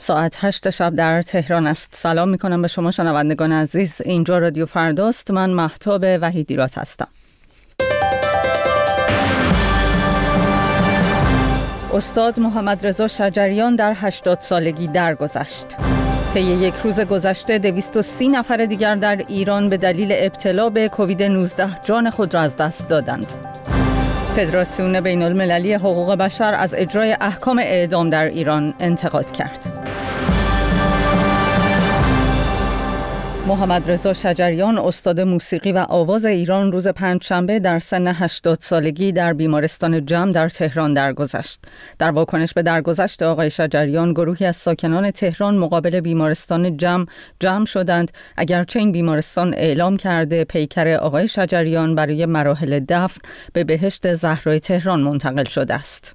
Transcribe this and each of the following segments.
ساعت 8 شب در تهران است. سلام میکنم به شما شنوندگان عزیز. اینجا رادیو فرداست. من مهتاب وحیدیرات هستم. استاد محمد رضا شجریان در 80 سالگی درگذشت. طی یک روز گذشته 230 نفر دیگر در ایران به دلیل ابتلا به کووید 19 جان خود را از دست دادند. فدراسیون بین المللی حقوق بشر از اجرای احکام اعدام در ایران انتقاد کرد. محمد رضا شجریان استاد موسیقی و آواز ایران روز پنجشنبه در سن 80 سالگی در بیمارستان جم در تهران درگذشت. در واکنش به درگذشت آقای شجریان، گروهی از ساکنان تهران مقابل بیمارستان جمع شدند، اگرچه این بیمارستان اعلام کرده پیکر آقای شجریان برای مراحل دفن به بهشت زهرای تهران منتقل شده است.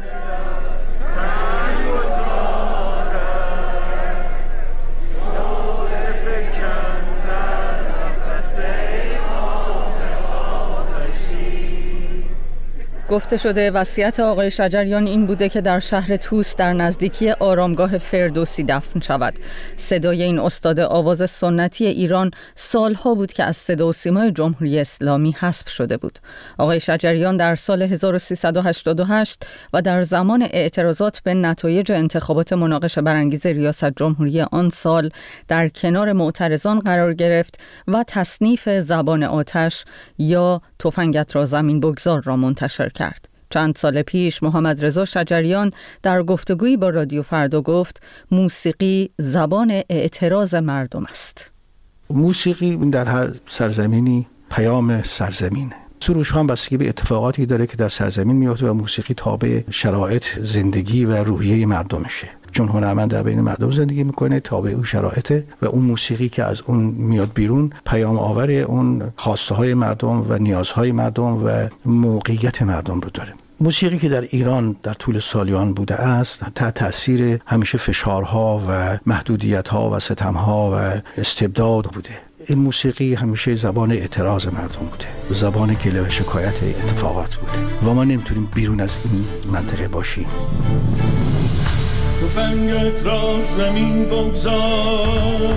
گفته شده وصیت آقای شجریان این بوده که در شهر طوس در نزدیکی آرامگاه فردوسی دفن شود. صدای این استاد آواز سنتی ایران سالها بود که از صدا و سیمای جمهوری اسلامی حذف شده بود. آقای شجریان در سال 1388 و در زمان اعتراضات به نتایج انتخابات مناقشه برانگیز ریاست جمهوری آن سال در کنار معترضان قرار گرفت و تصنیف زبان آتش یا تفنگت را زمین بگذار را منتشر کرد. چند سال پیش محمد رضا شجریان در گفتگویی با رادیو فردا گفت موسیقی زبان اعتراض مردم است. موسیقی در هر سرزمینی پیام سرزمینه. سروش هم بستگی به اتفاقاتی داره که در سرزمین میفته و موسیقی تابع شرایط زندگی و روحیه مردمشه. چون هنرمند در بین مردم زندگی میکنه، تابع اون شرایطه و اون موسیقی که از اون میاد بیرون پیام آور اون خواسته های مردم و نیازهای مردم و موقعیت مردم رو داره. موسیقی که در ایران در طول سالیان بوده است تحت تأثیر همیشه فشارها و محدودیت‌ها و ستم‌ها و استبداد بوده. این موسیقی همیشه زبان اعتراض مردم بوده، زبان گله و شکایت اتفاقات بوده و ما نمیتونیم بیرون از این منطقه باشیم. تفنگت را زمین بگذار.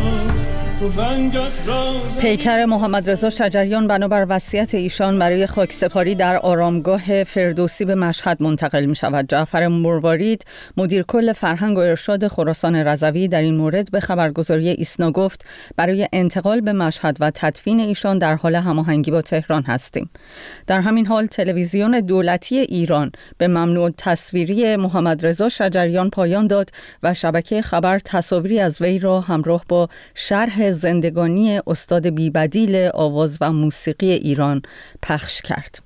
پیکر محمد رضا شجریان بنابر وصیت ایشان برای خاکسپاری در آرامگاه فردوسی به مشهد منتقل می شود. جعفر مروارید مدیر کل فرهنگ و ارشاد خراسان رضوی در این مورد به خبرگزاری ایسنا گفت برای انتقال به مشهد و تدفین ایشان در حال هماهنگی با تهران هستیم. در همین حال تلویزیون دولتی ایران به ممنوع تصویری محمد رضا شجریان پایان داد و شبکه خبر تصاویری از وی را همراه با شرح زندگانی استاد بی‌بدیل آواز و موسیقی ایران پخش کرد.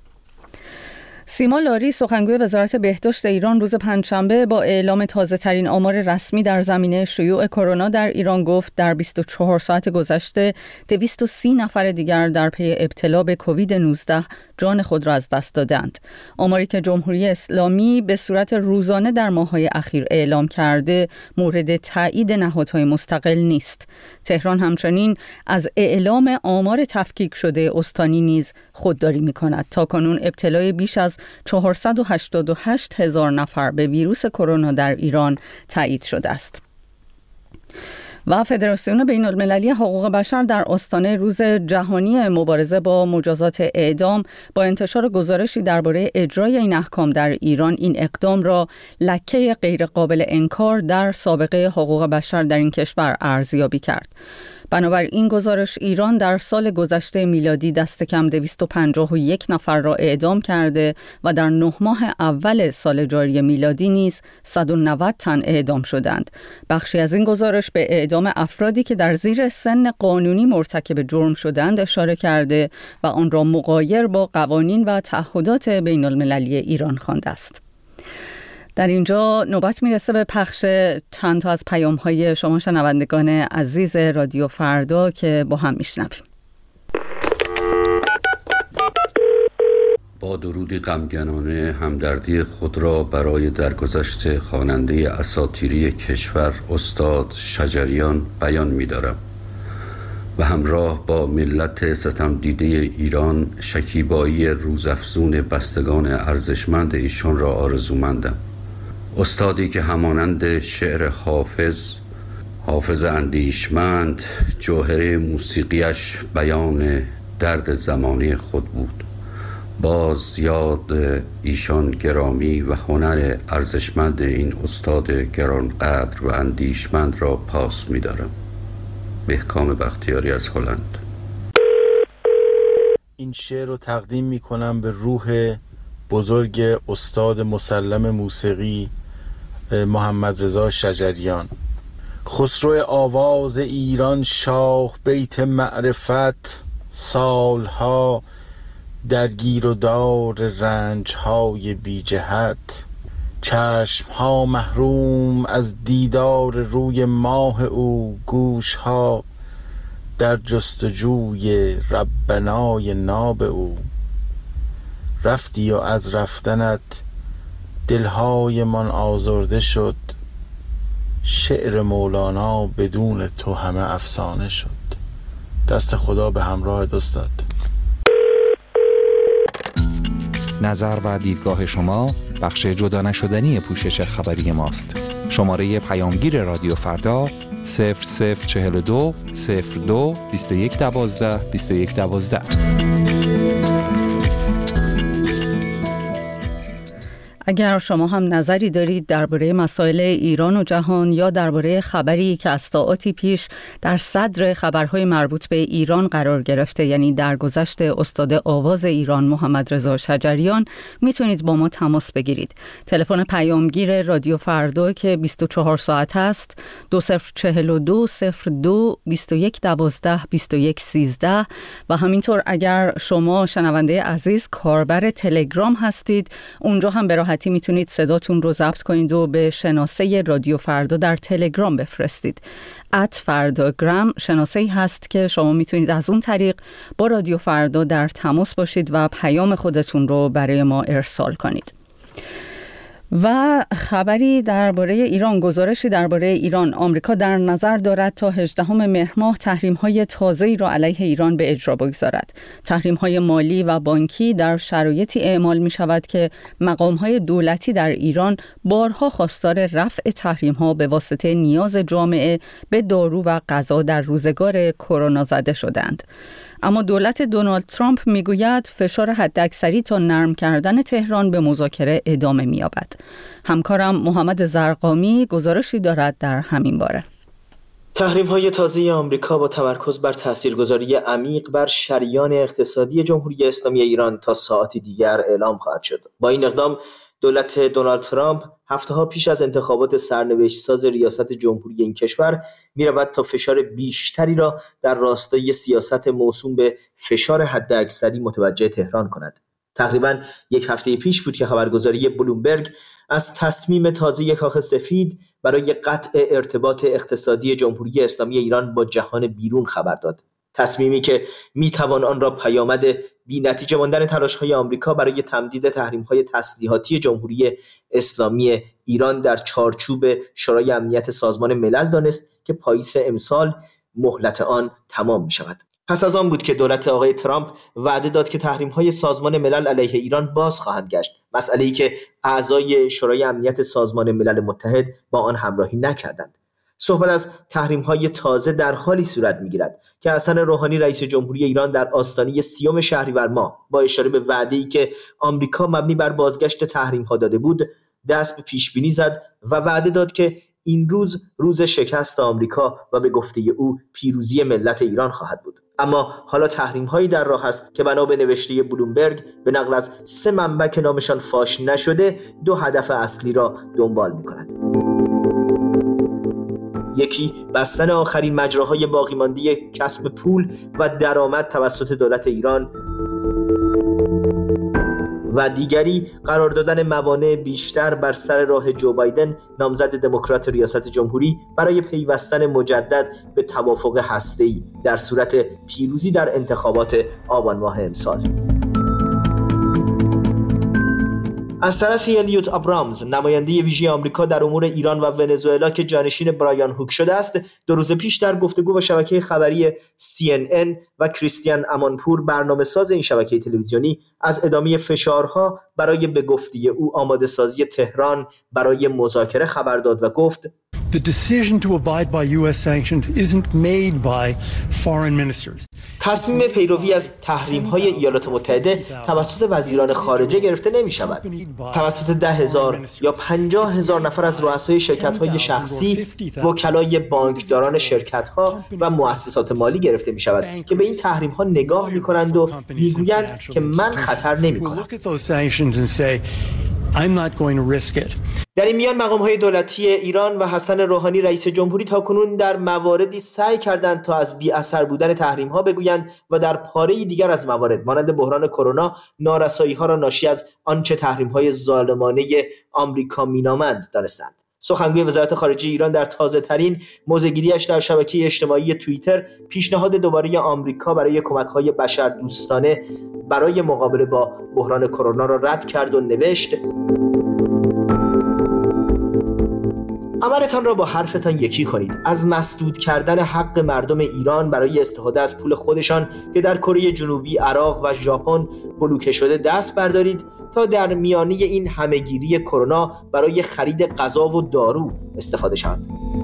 سیما لاری سخنگوی وزارت بهداشت ایران روز پنجشنبه با اعلام تازه‌ترین آمار رسمی در زمینه شیوع کرونا در ایران گفت در 24 ساعت گذشته 230 نفر دیگر در پی ابتلا به کووید 19 جان خود را از دست دادند. آماری که جمهوری اسلامی به صورت روزانه در ماه‌های اخیر اعلام کرده مورد تایید نهادهای مستقل نیست. تهران همچنین از اعلام آمار تفکیک شده استانی نیز خودداری می‌کند. تاکنون ابتلای بیش از 488,000 نفر به ویروس کرونا در ایران تایید شده است. و فدراسیون بین المللی حقوق بشر در آستانه روز جهانی مبارزه با مجازات اعدام با انتشار گزارشی درباره اجرای این احکام در ایران این اقدام را لکه غیر قابل انکار در سابقه حقوق بشر در این کشور ارزیابی کرد. بنابر این گزارش ایران در سال گذشته میلادی دست کم 251 نفر را اعدام کرده و در 9 ماه اول سال جاری میلادی نیز 190 تن اعدام شدند. بخشی از این گزارش به اعدام افرادی که در زیر سن قانونی مرتکب جرم شدند اشاره کرده و آن را مغایر با قوانین و تعهدات بین المللی ایران خوانده است. در اینجا نوبت میرسه به پخش چند تا از پیام‌های شما شنوندگان عزیز رادیو فردا که با هم میشنویم. با درودی غمگنانه همدردی خود را برای درگذشت خواننده اساطیری کشور استاد شجریان بیان می‌دارم و همراه با ملت ستم دیده ایران شکیبایی روزافزون بستگان ارزشمند ایشان را آرزومندم. استادی که همانند شعر حافظ اندیشمند، جوهره موسیقیش بیان درد زمانی خود بود. باز یاد ایشان گرامی و هنر ارزشمند این استاد گرانقدر و اندیشمند را پاس می‌دارم. بهکام بختیاری از هلند. این شعر رو تقدیم می‌کنم به روح بزرگ استاد مسلم موسیقی محمد رضا شجریان. خسرو آواز ایران، شاه بیت معرفت، سالها در گیر و دار رنج‌های بی جهت، چشم‌ها محروم از دیدار روی ماه او، گوش‌ها در جستجوی ربنای ناب او. رفتی و از رفتنت دلهای من آزرده شد، شعر مولانا بدون تو همه افسانه شد. دست خدا به همراه دوستت. نظر و دیدگاه شما بخش جدا نشدنی پوشش خبری ماست. شماره پیامگیر رادیو فردا 0042 02 2112 2112. اگر شما هم نظری دارید درباره مسائل ایران و جهان یا درباره خبری که از ساعاتی پیش در صدر خبرهای مربوط به ایران قرار گرفته، یعنی درگذشت استاد آواز ایران محمد رضا شجریان، میتونید با ما تماس بگیرید. تلفن پیامگیر رادیو فردا که 24 ساعت است 2042 02 2112 2113 و همینطور اگر شما شنونده عزیز کاربر تلگرام هستید، اونجا هم به راحتی میتونید صداتون رو ضبط کنید و به شناسه رادیو فردا در تلگرام بفرستید. @فرداگرام شناسه‌ای هست که شما میتونید از اون طریق با رادیو فردا در تماس باشید و پیام خودتون رو برای ما ارسال کنید. و خبری درباره ایران، گزارشی درباره ایران. آمریکا در نظر دارد تا 18 مهر ماه تحریم‌های تازه‌ای را علیه ایران به اجرا بگذارد. تحریم‌های مالی و بانکی در شرایطی اعمال می‌شود که مقام‌های دولتی در ایران بارها خواستار رفع تحریم‌ها به واسطه نیاز جامعه به دارو و غذا در روزگار کرونا زده شدند. اما دولت دونالد ترامپ میگوید فشار حداکثری تا نرم کردن تهران به مذاکره ادامه می‌یابد. همکارم محمد زرقامی گزارشی دارد در همین باره. تحریم‌های تازه آمریکا با تمرکز بر تاثیرگذاری عمیق بر شریان اقتصادی جمهوری اسلامی ایران تا ساعتی دیگر اعلام خواهد شد. با این اقدام دولت دونالد ترامپ هفته‌ها پیش از انتخابات سرنوشت ساز ریاست جمهوری این کشور می‌رود تا فشار بیشتری را در راستای سیاست موسوم به فشار حداکثری متوجه تهران کند. تقریباً یک هفته پیش بود که خبرگزاری بلومبرگ از تصمیم تازه کاخ سفید برای قطع ارتباط اقتصادی جمهوری اسلامی ایران با جهان بیرون خبر داد. تصمیمی که میتوان آن را پیامد بی‌نتیجه ماندن تلاش‌های آمریکا برای تمدید تحریم‌های تسلیحاتی جمهوری اسلامی ایران در چارچوب شورای امنیت سازمان ملل دانست که پاییز امسال مهلت آن تمام می‌شود. پس از آن بود که دولت آقای ترامپ وعده داد که تحریم‌های سازمان ملل علیه ایران باز خواهند گشت، مسئله‌ای که اعضای شورای امنیت سازمان ملل متحد با آن همراهی نکردند. صحبت از تحریم‌های تازه در حالی صورت می‌گیرد که حسن روحانی رئیس جمهوری ایران در آستانه 30 شهریور ماه با اشاره به وعده‌ای که آمریکا مبنی بر بازگشت تحریم‌ها داده بود، دست به پیش‌بینی زد و وعده داد که این روز شکست آمریکا و به گفته او پیروزی ملت ایران خواهد بود. اما حالا تحریم‌هایی در راه است که بنا به نوشته بلومبرگ به نقل از 3 منبع که نامشان فاش نشده 2 هدف اصلی را دنبال می‌کند. یکی، بستن آخرین مجراهای باقی مانده کسب پول و درآمد توسط دولت ایران و دیگری قرار دادن موانع بیشتر بر سر راه جو بایدن نامزد دموکرات ریاست جمهوری برای پیوستن مجدد به توافق هسته‌ای در صورت پیروزی در انتخابات آبان ماه امسال. از طرفی الیوت آبرامز نماینده ویژه آمریکا در امور ایران و ونزوئلا که جانشین برایان هوک شده است 2 روز پیش در گفتگو با شبکه خبری CNN و کریستیان امانپور برنامه‌ساز این شبکه تلویزیونی از ادامه فشارها برای به گفته او آماده سازی تهران برای مذاکره خبر داد و گفت The decision to abide by US sanctions isn't made by foreign ministers. تصمیم پیروی از تحریم‌های ایالات متحده توسط وزیران خارجه گرفته نمی‌شود. توسط 10,000 یا 50,000 نفر از رؤسای شرکت‌های شخصی، وکلای بانکداران شرکت‌ها و مؤسسات مالی گرفته می‌شود که به این تحریم‌ها نگاه می‌کنند و می‌گویند که من خطر نمی‌کنم. I'm not going to risk it. در این میان مقام‌های دولتی ایران و حسن روحانی رئیس جمهوری تاکنون در مواردی سعی کردند تا از بی اثر بودن تحریم‌ها بگویند و در پاره‌ای دیگر از موارد مانند بحران کرونا نارسایی‌ها را ناشی از آنچه تحریم‌های ظالمانه آمریکا مینامند دانستند. سخنگوی وزارت خارجه ایران در تازه‌ترین موضع‌گیری‌اش در شبکه اجتماعی توییتر پیشنهاد دوباره آمریکا برای کمک‌های بشردوستانه برای مقابله با بحران کرونا را رد کرد و نوشت: عملتان را با حرفتان یکی کنید. از مسدود کردن حق مردم ایران برای استفاده از پول خودشان که در کره جنوبی، عراق و ژاپن بلوکه شده دست بردارید تا در میانه این همهگیری کرونا برای خرید غذا و دارو استفاده شود.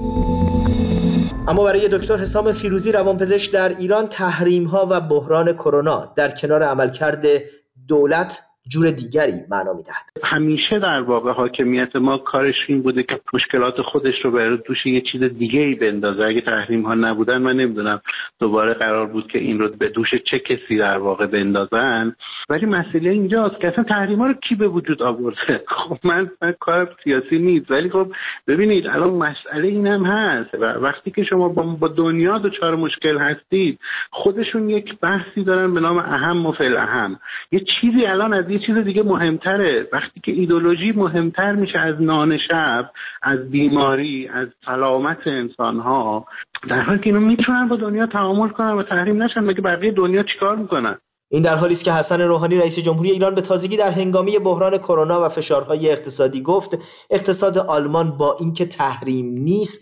اما برای دکتر حسام فیروزی روانپزشک در ایران تحریم‌ها و بحران کرونا در کنار عملکرد دولت جور دیگری معنا میدهد. همیشه در واقع حاکمیت ما کارش این بوده که مشکلات خودش رو به دوش یه چیز دیگه‌ای بندازه. اگه تحریم ها نبودن من نمیدونم دوباره قرار بود که این رو به دوش چه کسی در واقع بندازن. ولی مسئله اینجاست که اصلا تحریم ها رو کی به وجود آورده؟ خب من کار سیاسی نیست، ولی خب ببینید الان مسئله این هم هست و وقتی که شما با دنیا دچار مشکل هستید خودشون یک بحثی دارن به نام اهم و فالاهم. یه چیزی الان از یه چیز دیگه مهمتره. وقتی که ایدئولوژی مهمتر میشه از نان شب، از بیماری، از سلامت انسان‌ها، در حالی که اینا میتونن با دنیا تعامل کنن و تحریم نشن، مگه بقیه دنیا چیکار میکنن؟ این در حالی است که حسن روحانی رئیس جمهوری ایران به تازگی در هنگامی بحران کرونا و فشارهای اقتصادی گفت اقتصاد آلمان با اینکه تحریم نیست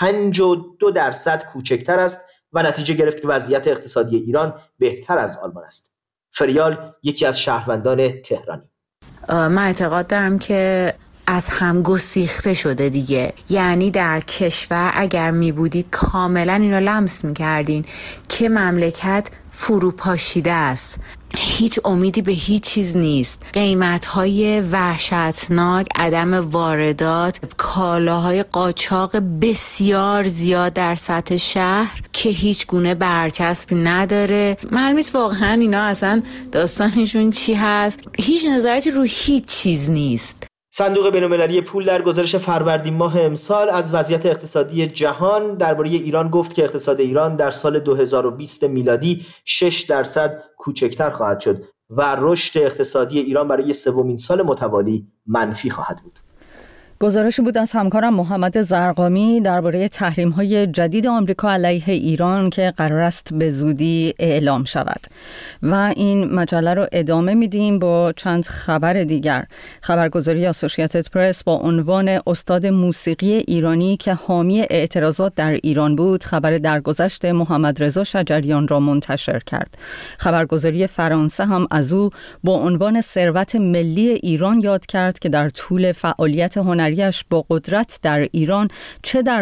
52% کوچکتر است و نتیجه گرفت که وضعیت اقتصادی ایران بهتر از آلمان است. فریال یکی از شهروندان تهرانی: من اعتقاد دارم که از هم گسیخته شده دیگه. یعنی در کشور اگر می بودید کاملا اینو لمس می کردین که مملکت فروپاشیده است، هیچ امیدی به هیچ چیز نیست، قیمت‌های وحشتناک، عدم واردات، کالاهای قاچاق بسیار زیاد در سطح شهر که هیچ گونه برچسبی نداره. معلوم نیست واقعا اینا اصلا داستانشون چی هست، هیچ نظارتی رو هیچ چیز نیست. صندوق بین‌المللی پول در گزارش فروردین ماه امسال از وضعیت اقتصادی جهان درباره ایران گفت که اقتصاد ایران در سال 2020 میلادی 6% کوچکتر خواهد شد و رشد اقتصادی ایران برای سومین سال متوالی منفی خواهد بود. گزارشی بود از همکارم محمد زرقامی درباره تحریم‌های جدید آمریکا علیه ایران که قرار است به زودی اعلام شود. و این مجله رو ادامه میدیم با چند خبر دیگر. خبرگزاری اسوسییتد پرس با عنوان استاد موسیقی ایرانی که حامی اعتراضات در ایران بود خبر درگذشت محمد رضا شجریان را منتشر کرد. خبرگزاری فرانسه هم از او با عنوان ثروت ملی ایران یاد کرد که در طول فعالیت هنری با قدرت در ایران چه در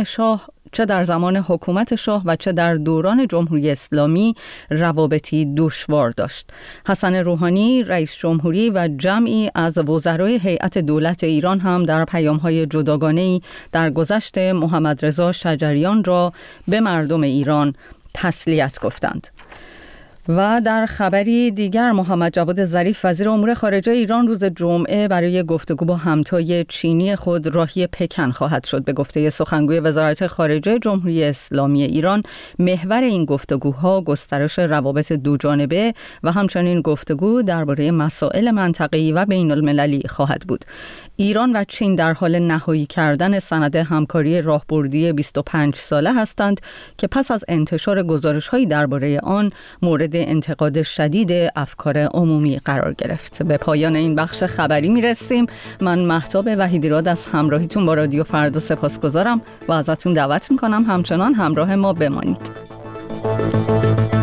زمان حکومت شاه و چه در دوران جمهوری اسلامی روابطی دشوار داشت. حسن روحانی رئیس جمهوری و جمعی از وزرای هیئت دولت ایران هم در پیام‌های جداگانه‌ای در گذشت محمد رضا شجریان را به مردم ایران تسلیت گفتند. و در خبری دیگر محمد جواد ظریف وزیر امور خارجه ایران روز جمعه برای گفتگو با همتای چینی خود راهی پکن خواهد شد. به گفته سخنگوی وزارت خارجه جمهوری اسلامی ایران محور این گفتگوها گسترش روابط دوجانبه و همچنین گفتگو درباره مسائل منطقه‌ای و بین المللی خواهد بود. ایران و چین در حال نهایی کردن سند همکاری راهبردی 25 ساله هستند که پس از انتشار گزارش‌هایی درباره آن مورد انتقاد شدید افکار عمومی قرار گرفت. به پایان این بخش خبری میرسیم. من مهتاب وحیدیراد از همراهیتون با رادیو فردا سپاسگزارم و ازتون دعوت میکنم همچنان همراه ما بمانید.